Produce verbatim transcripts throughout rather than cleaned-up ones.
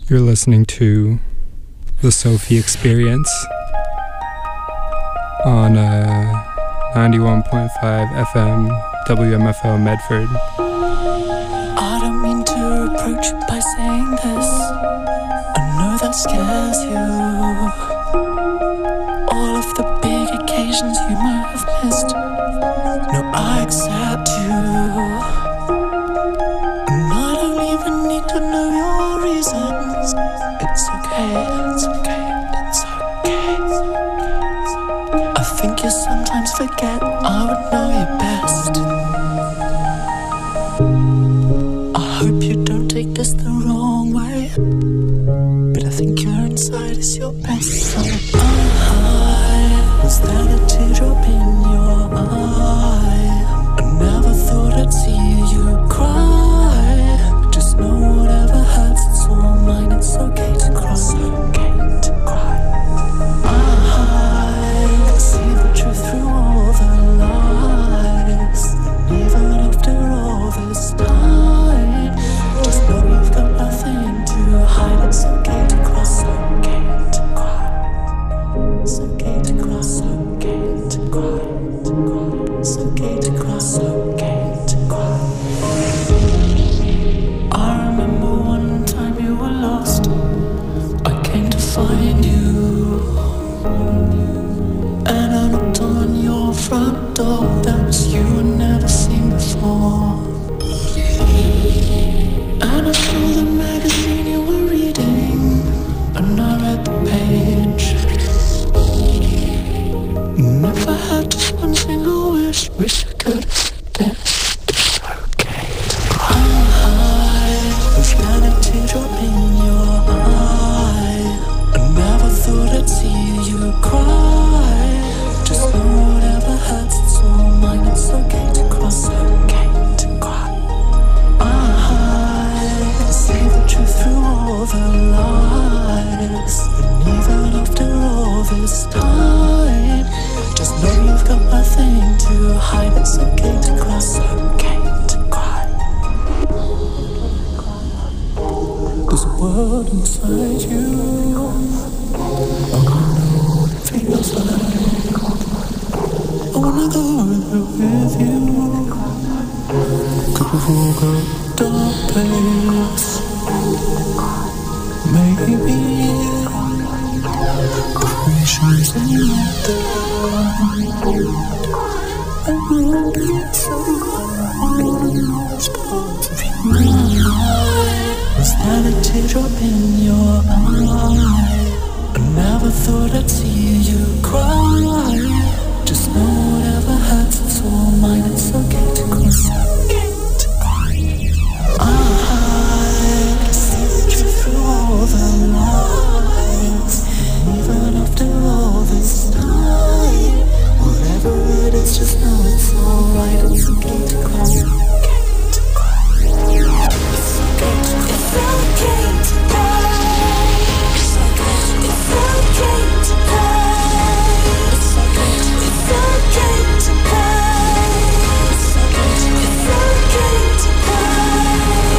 You're listening to The Sophie Experience on uh, ninety-one point five F M W M F O Medford. I don't mean to approach you by saying this. I know that scares you. All of the big occasions you might have missed. No, I accept you. And I don't even need to know your reasons. It's okay, it's okay, it's okay. I think you sometimes forget I would know you best. I hope you don't take this the wrong way, but I think your inside is your best side. I was that a teardrop in your eye? I never thought I'd see you cry. Just know whatever hurts, it's all mine. It's okay to cry. It's okay to cry. I can see the truth through all the lies. And even after all this time, just know you've got nothing to hide. It's okay to cry. It's okay to cry. It's okay to cry. It's okay to cry. It's okay to cry. It's okay to cry. I remember one time you were lost. I came to find you, and I knocked on your front door. That was you I'd never seen before. And I saw the magazine you were reading, and I read the page. Never had just one single wish. Wish I could have said this. It's okay to cry. I was down a teardrop in your eye. I never thought I'd see you cry. Just know whatever hurts, it's all mine. It's okay to cry. It's okay to cry. I can see the truth through all the lies. And even after all this time, just know you've got nothing to hide. It's okay to cry. It's okay to cry. There's a world inside you. I know what it feels like. I wanna go there with you. Could we walk a dark place? Maybe if we shine some light there, I will be so lost parts of you. Was that a teardrop in your eye? I never thought I'd see you cry. Just know whatever hurts, it's all mine. It's okay to cry. It's okay to cry. I can see the truth through all the lies. And even after all this time, whatever it is, just know it's alright. It's okay to cry. It's okay to cry. It's okay to cry. It's okay to cry. It's okay. It's okay to cry. It's okay. It's okay to cry. It's okay. It's okay to cry.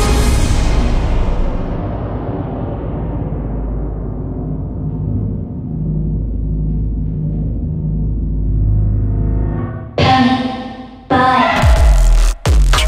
Bye.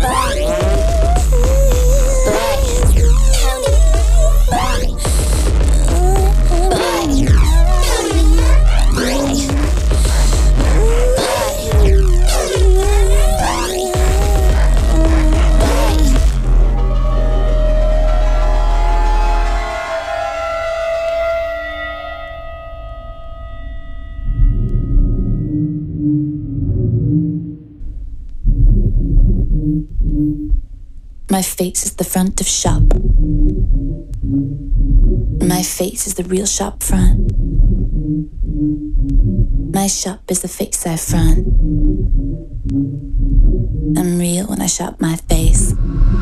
My face is the front of shop. My face is the real shop front. My shop is the face I front. I'm real when I shop my face.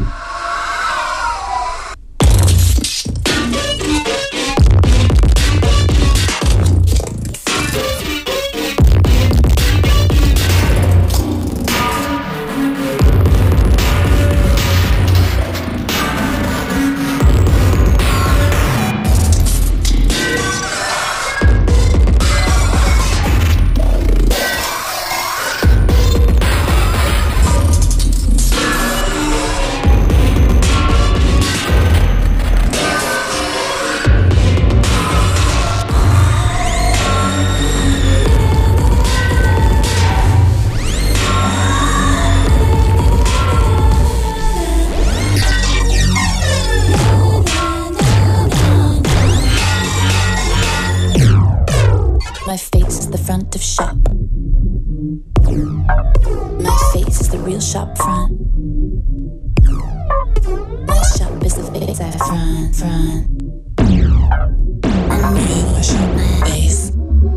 My face is the front of shop. My face is the real shop front. My shop is the face I front, front. I'm real when I shop my face.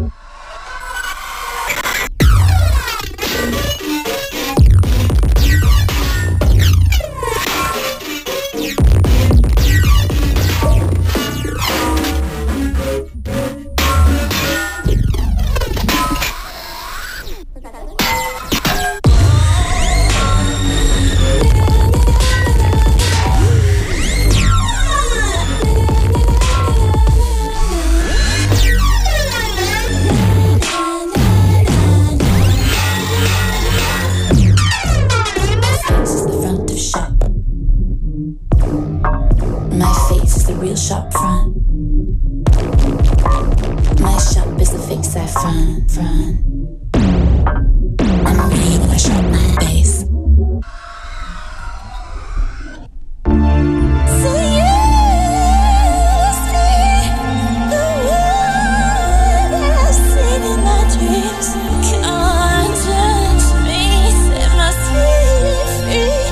Shop front. My shop is the face I front, front. I'm real when I shop my face. So you see the one that I've seen in my dreams. Can't touch me, set my spirit free.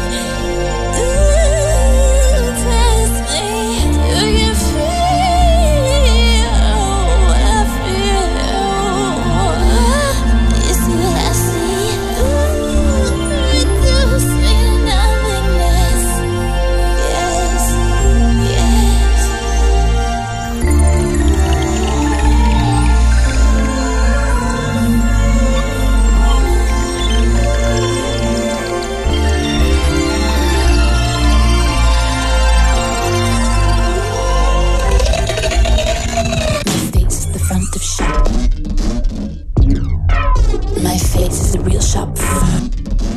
My face is the real shop front.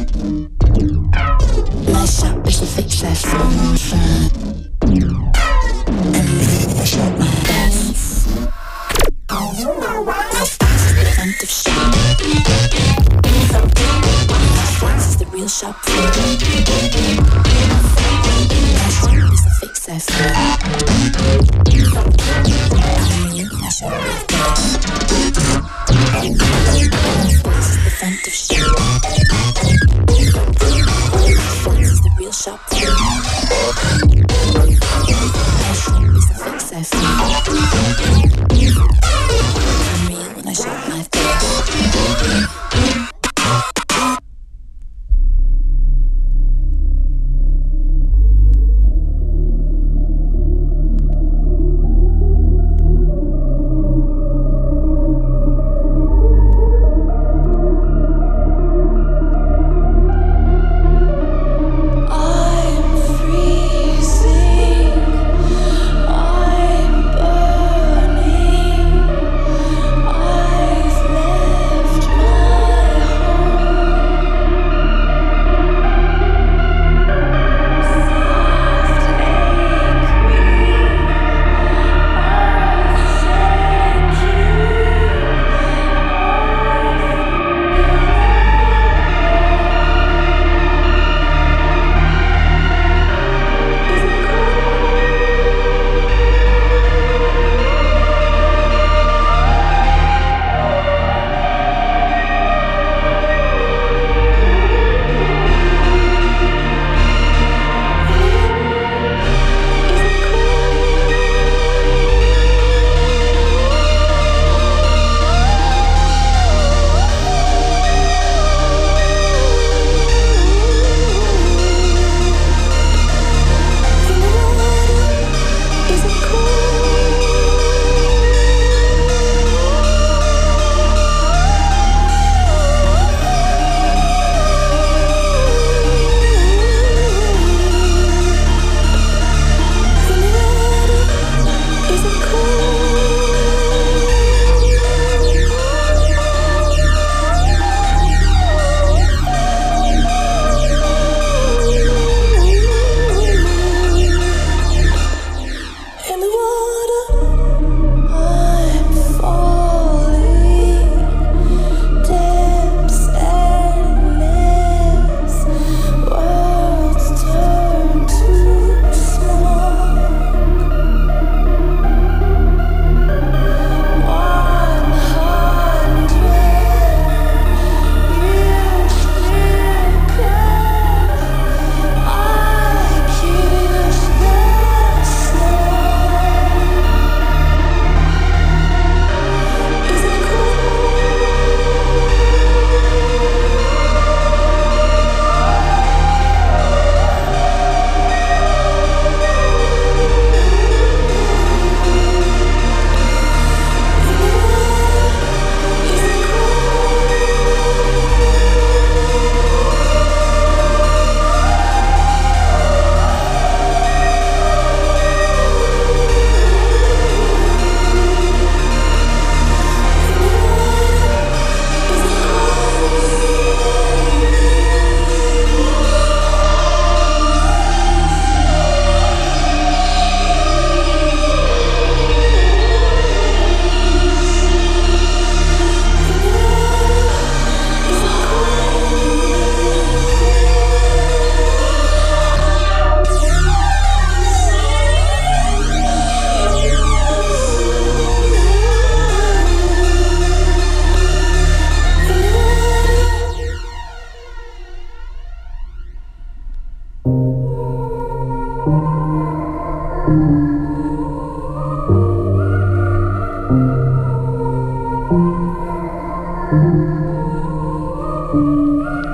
My shop is the face I front, front. I'm real when I shop my face. My face is the front of shop. My face is the real shop front. My shop is the face I front. I'm real when I shop my face. The front of shop. This is the real shop. My shop is the face I feel. I'm real when I shop my face.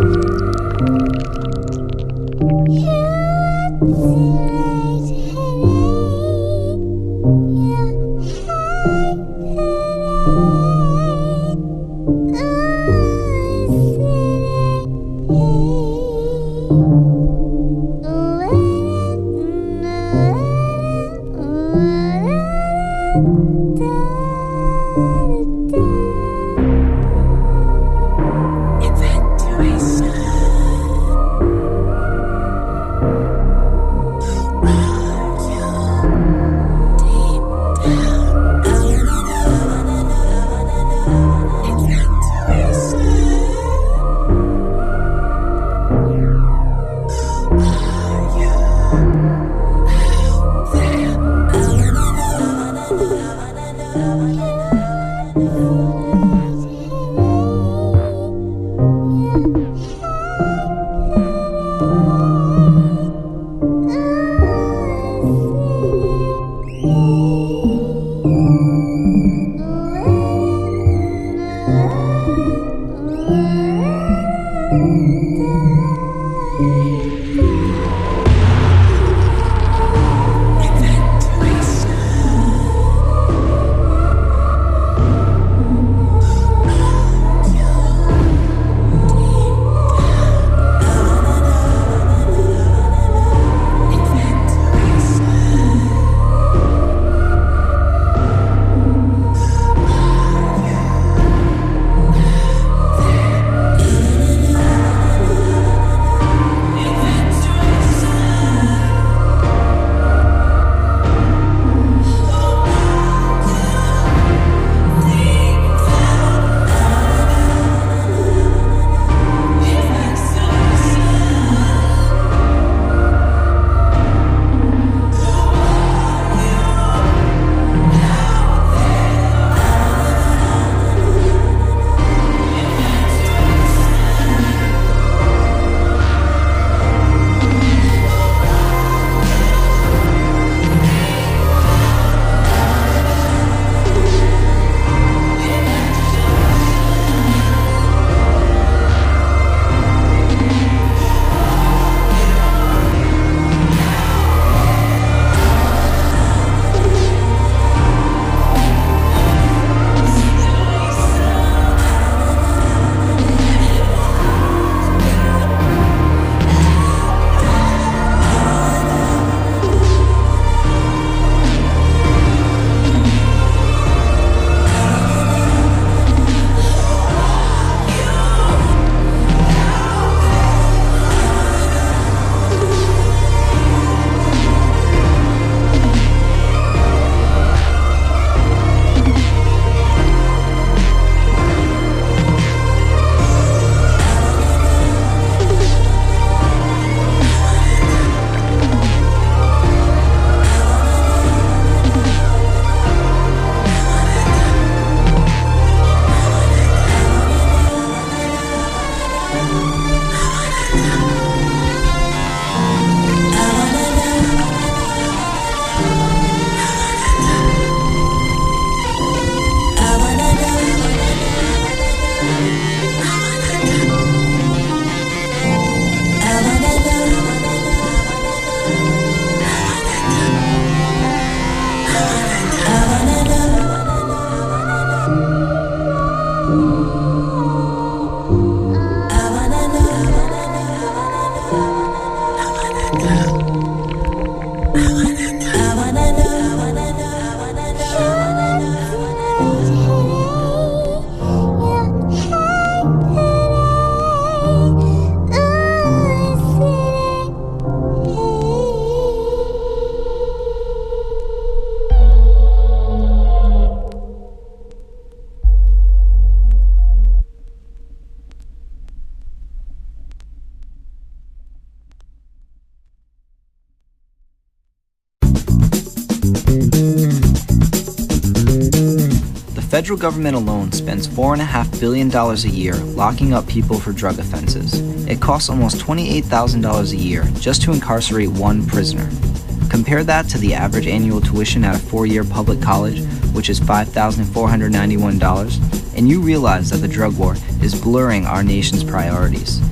The federal government alone spends four point five billion dollars a year locking up people for drug offenses. It costs almost twenty-eight thousand dollars a year just to incarcerate one prisoner. Compare that to the average annual tuition at a four-year public college, which is five thousand four hundred ninety-one dollars, and you realize that the drug war is blurring our nation's priorities.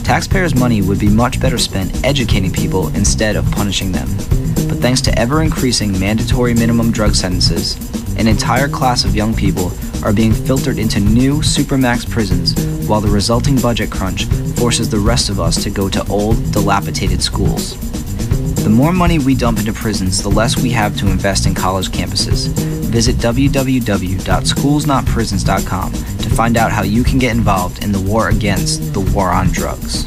Taxpayers' money would be much better spent educating people instead of punishing them. But thanks to ever-increasing mandatory minimum drug sentences, an entire class of young people are being filtered into new supermax prisons, while the resulting budget crunch forces the rest of us to go to old, dilapidated schools. The more money we dump into prisons, the less we have to invest in college campuses. Visit w w w dot schools not prisons dot com to find out how you can get involved in the war against the war on drugs.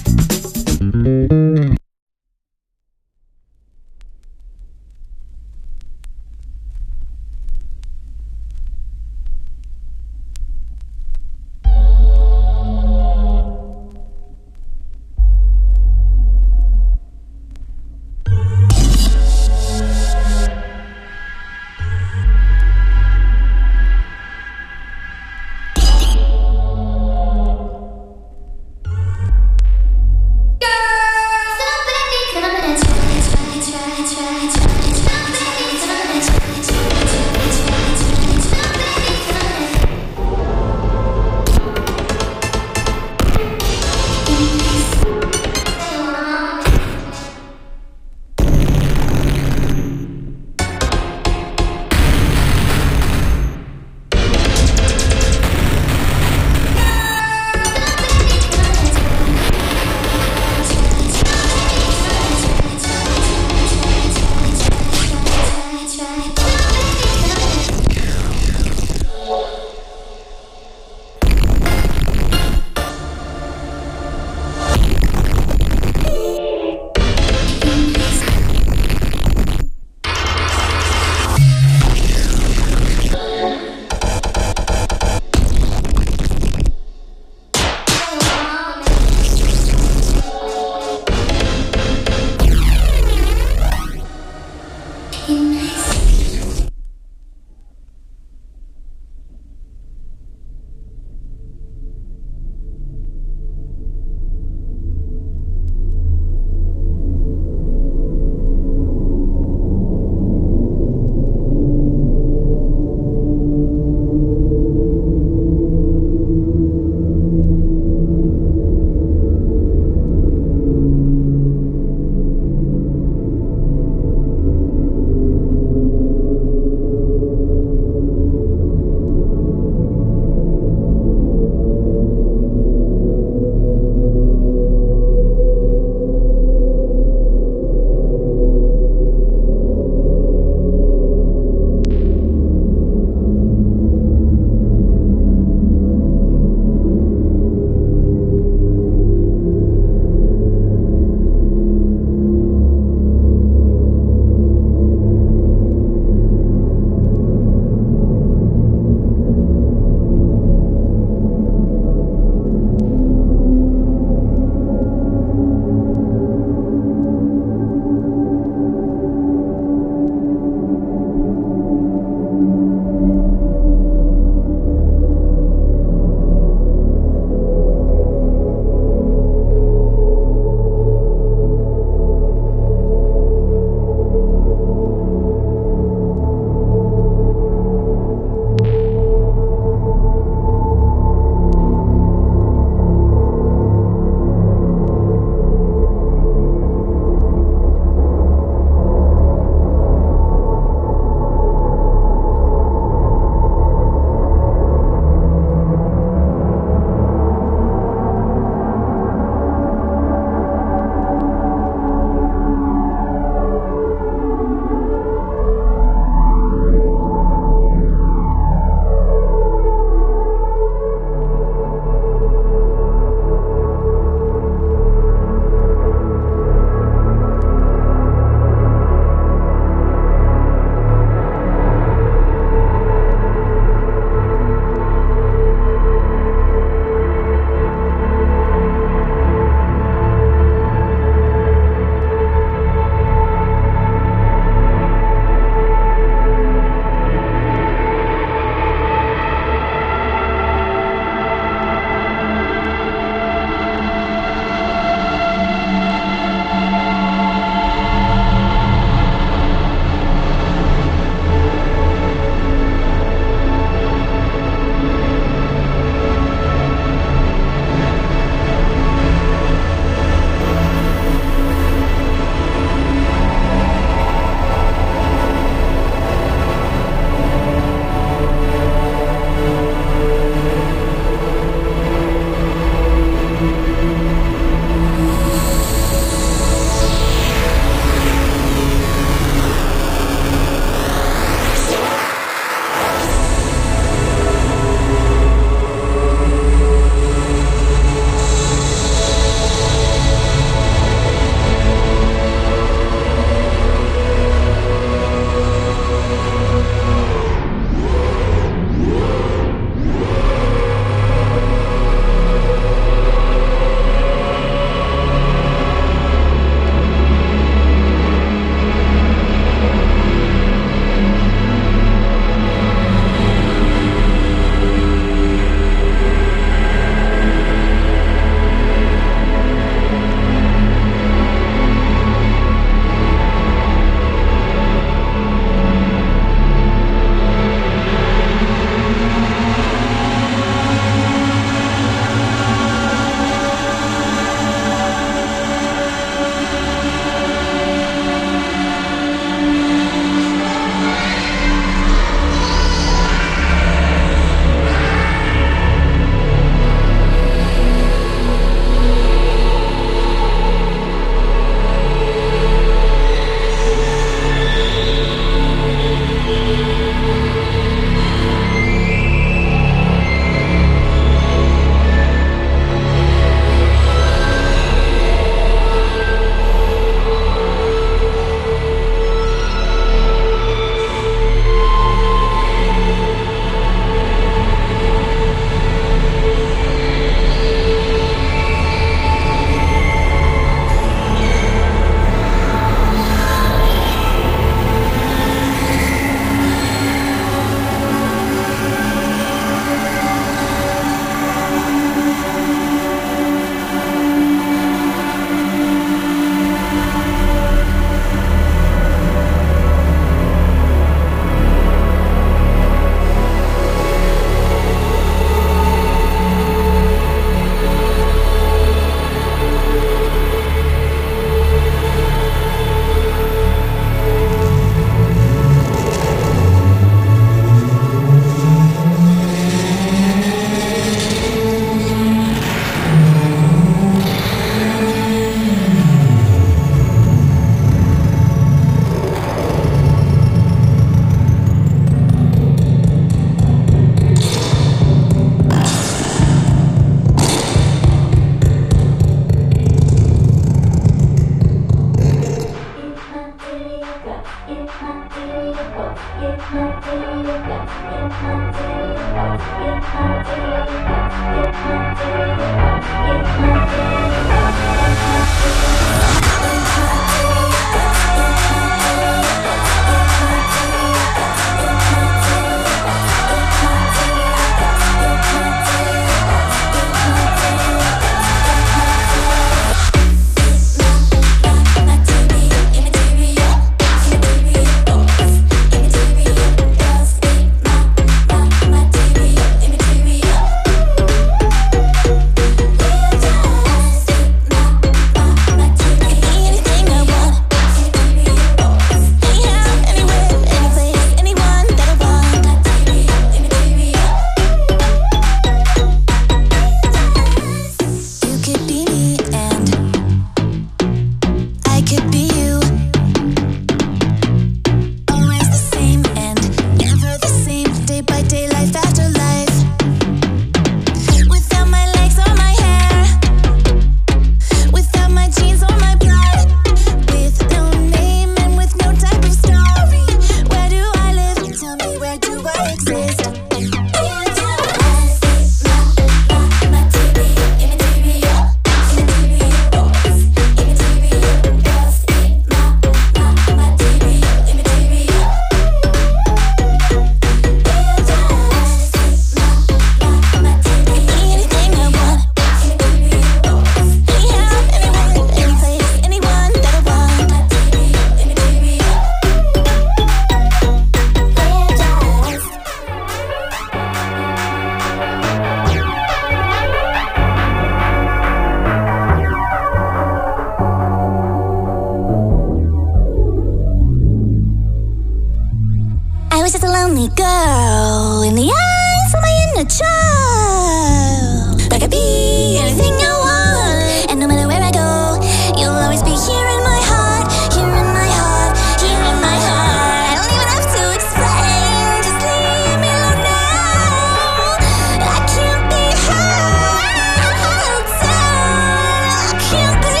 me, girl, in the eyes of my inner child. I could be anything I want, and no matter where I go, you'll always be here in my heart, here in my heart, here in my heart. I don't even have to explain, just leave me alone now. I can't be held down, I can't be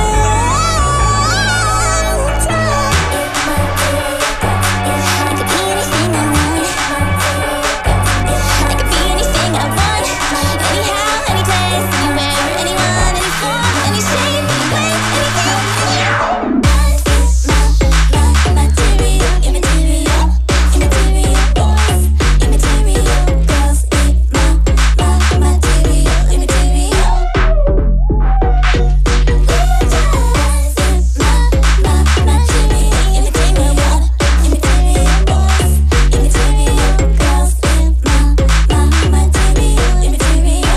held down. I could be anything I want, I could be anything I want, anyhow, any place, anywhere, anyone, any form, any shape, any way, anything. Material, immaterial, immaterial boys, immaterial girls, my, my, material, immaterial. My, my, material, immaterial, immaterial boys, immaterial girls, my, my, material, immaterial.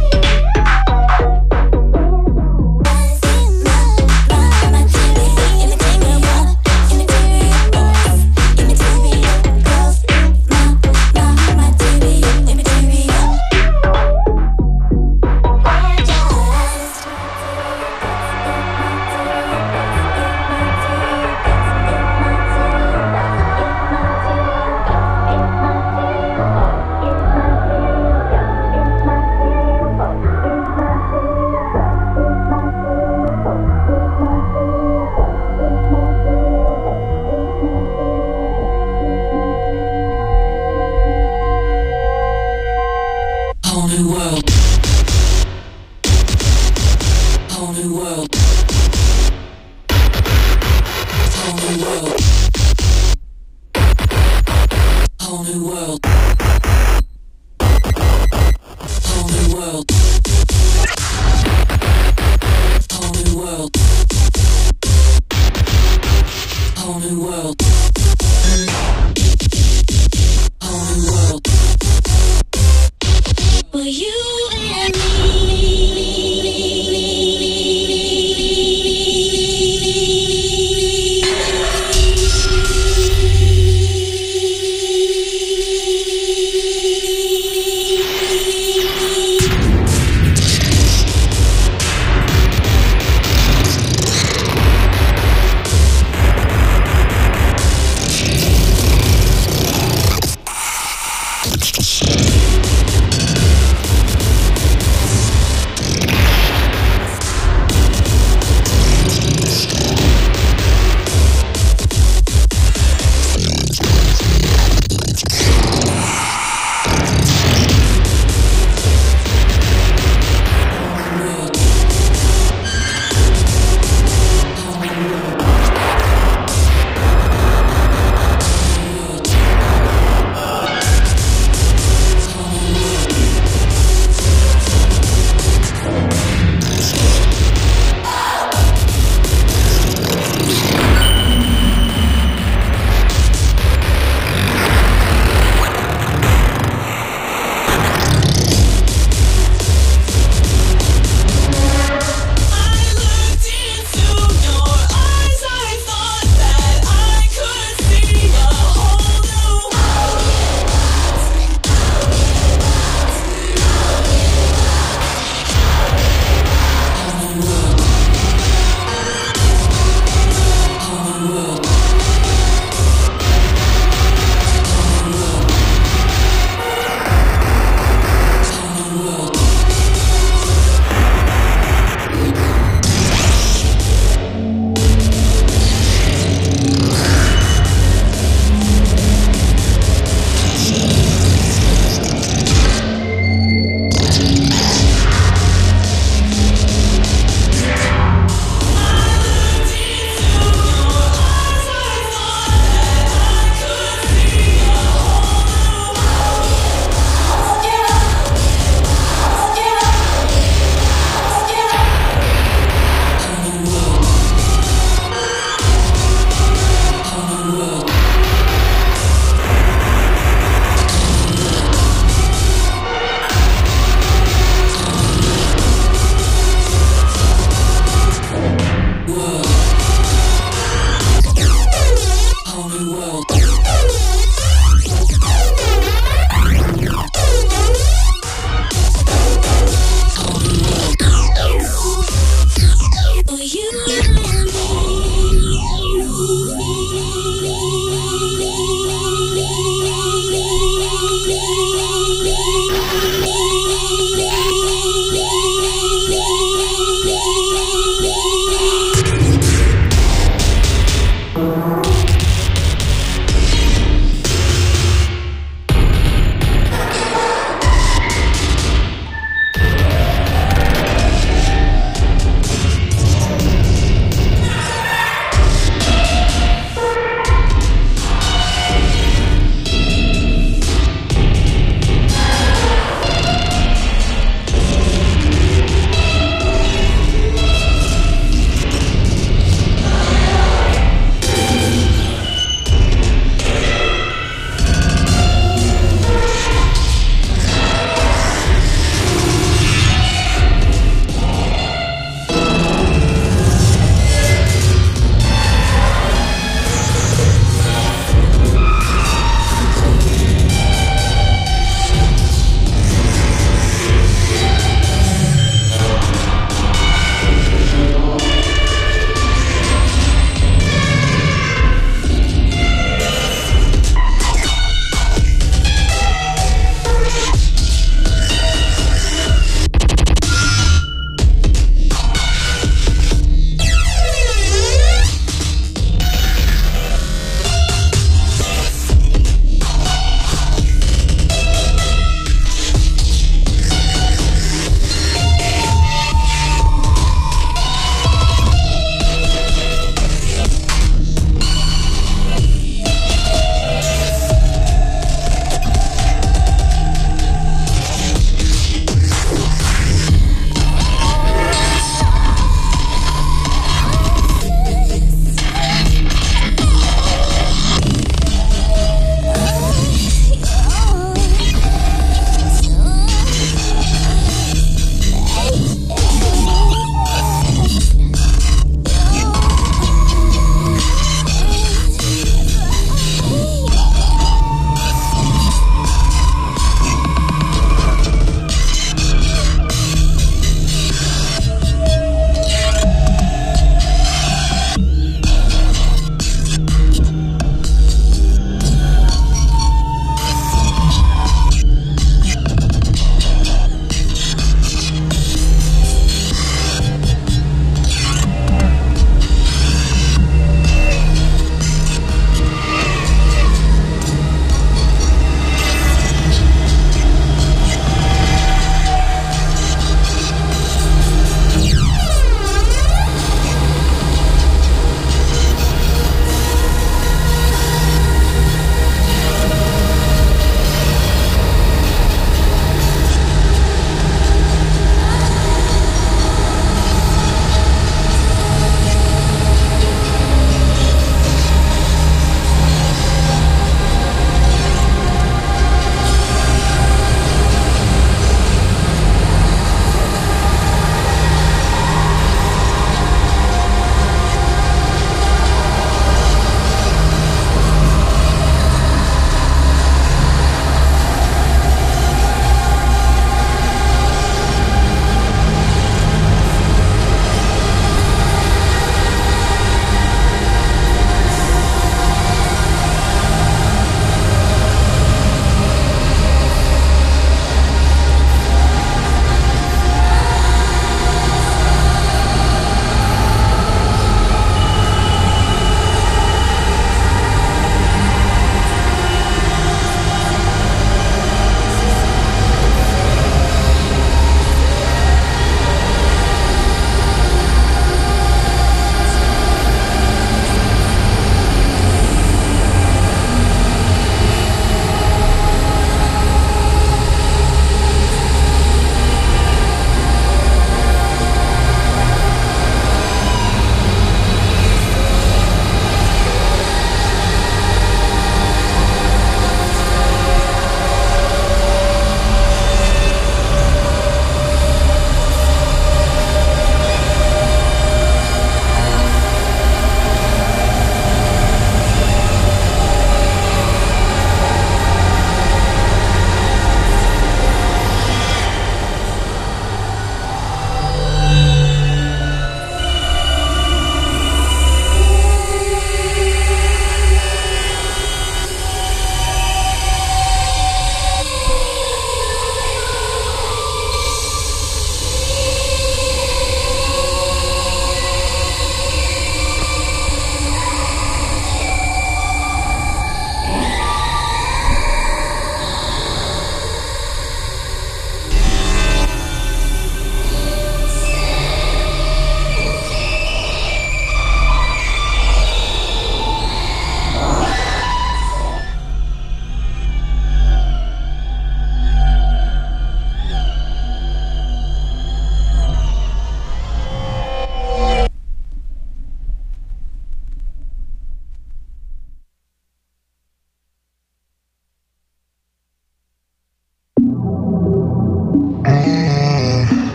Whole new world. Whole new world. Whole new world. Whole new world. Whole new world. Whole new world. Whole new world. Whole new world. For you and me.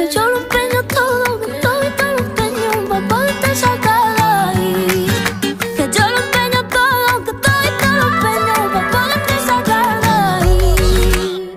Que yo lo empeño todo, que todo y todo lo empeño pa' poderte sacar de ahí. Que yo lo empeño todo, que todo y todo lo empeño pa' poderte sacar de ahí.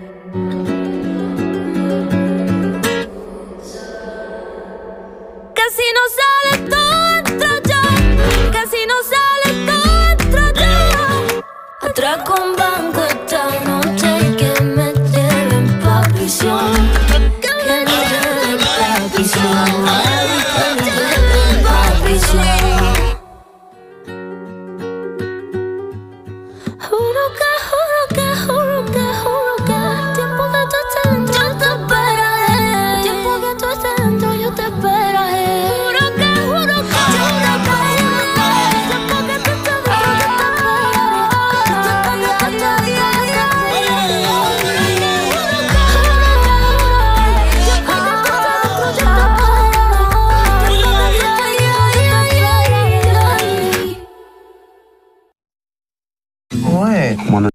Que si no sale todo entro yo, que si no sale todo entro yo. Atraco un banco esta noche y que me lleven pa' prisión. Que me lleven pa' prisión. Que me lleven pa' prisión. Juro que, juro que, juro que, juro que tiempo que tú estés dentro yo te esperaré. Tiempo que tú estés dentro yo te esperaré. Juro que, juro que, juro que tiempo que tú estés dentro yo te What?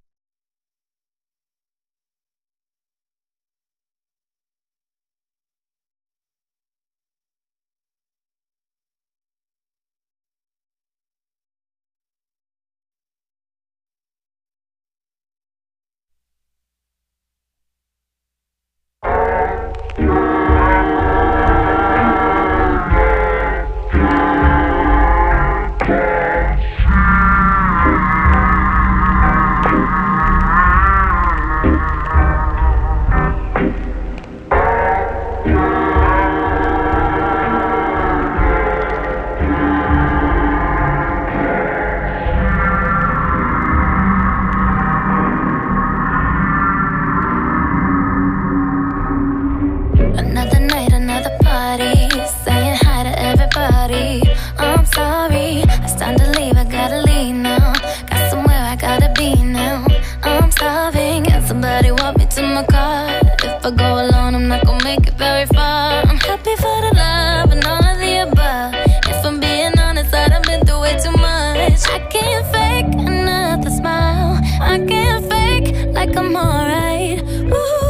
Another night, another party, saying hi to everybody. I'm sorry, it's time to leave, I gotta leave now. Got somewhere I gotta be now. I'm starving, and somebody walk me to my car. If I go alone, I'm not gonna make it very far. I'm happy for the love and all of the above. If I'm being honest, I done been through way too much. I can't fake another smile. I can't fake like I'm alright. Ooh.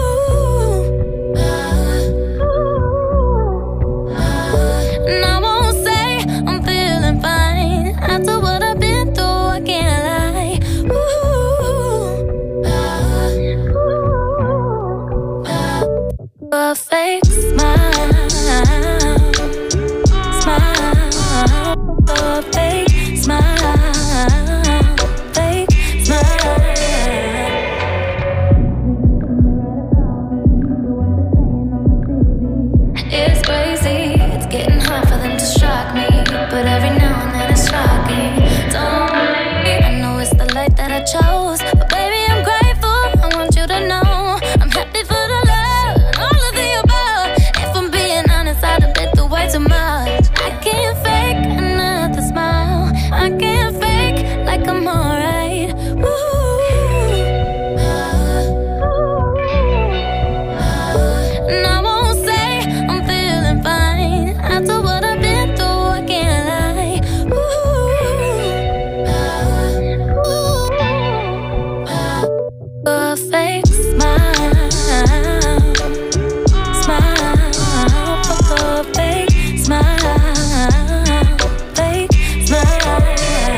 And I won't say I'm feeling fine. After what I've been through, I can't lie. Ooh. A fake smile, smile, a fake smile, fake smile. It's crazy, it's getting hard for them to shock me, but every now and then it's shocking. Don't worry, I know it's the light that I chose, but baby I'm grateful, I want you to know I'm happy for the love and all of the above. If I'm being honest, I done been through way too much. I can't fake another smile, I can't fake like I'm alright. And I won't say I'm feeling fine. After what I've been through, I can't lie. A fake smile, smile, a fake smile, fake smile.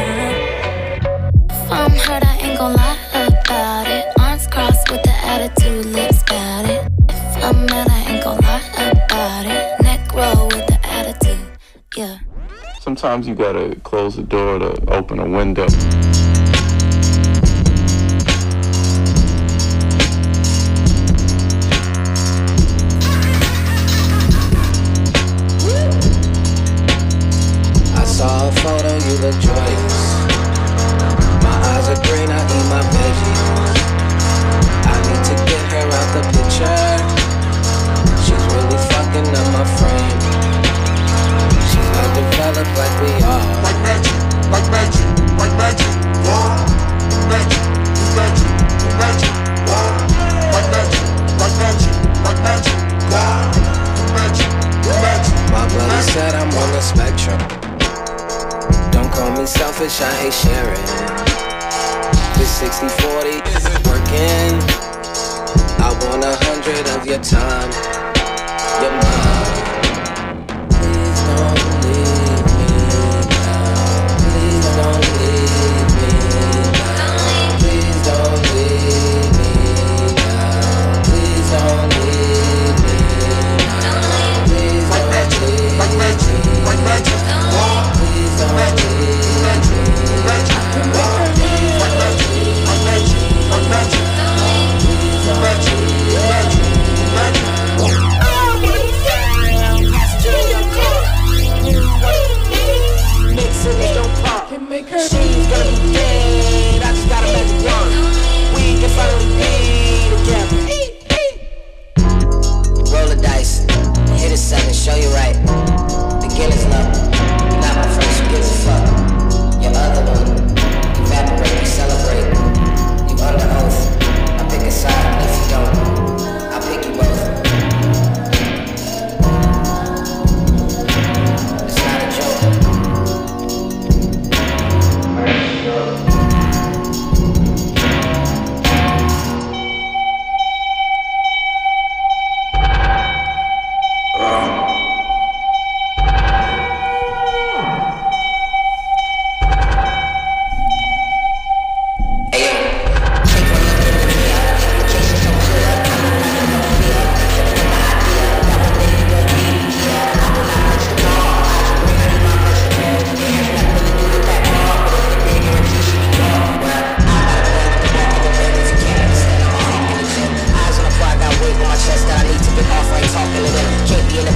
If I'm hurt, I ain't gon' lie about it. Arms crossed with the attitude, lips bout it. If I'm mad, I ain't gon' lie about it. Neck roll with the attitude, yeah. Sometimes you gotta close the door to open a window. I saw a photo, you look joyous. My eyes are green, I eat my veggies. I need to get her out the picture. She's really fucking up my frame. She's not developed like we are. Like magic, like magic, like magic, wow. Magic, magic, magic, wow. Like magic, like magic, like magic, wow. Magic, magic. My brother said I'm on the spectrum. Don't call me selfish, I hate sharing. This sixty forty isn't working. I want a hundred of your time, your mind.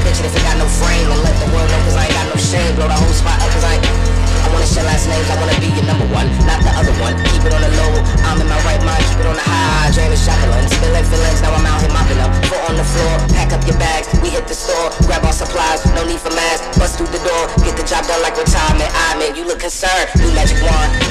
bitch and if it got no frame, and let the world know cause I ain't got no shame. Blow the whole spot up cause I ain't I wanna share last names, I wanna be your number one, not the other one. Keep it on the low, I'm in my right mind. Keep it on the high, James Jacqueline. Spilling feelings, now I'm out here mopping up. Foot on the floor, pack up your bags. We hit the store, grab our supplies, no need for masks. Bust through the door, get the job done like retirement. I man, you look concerned, new magic wand.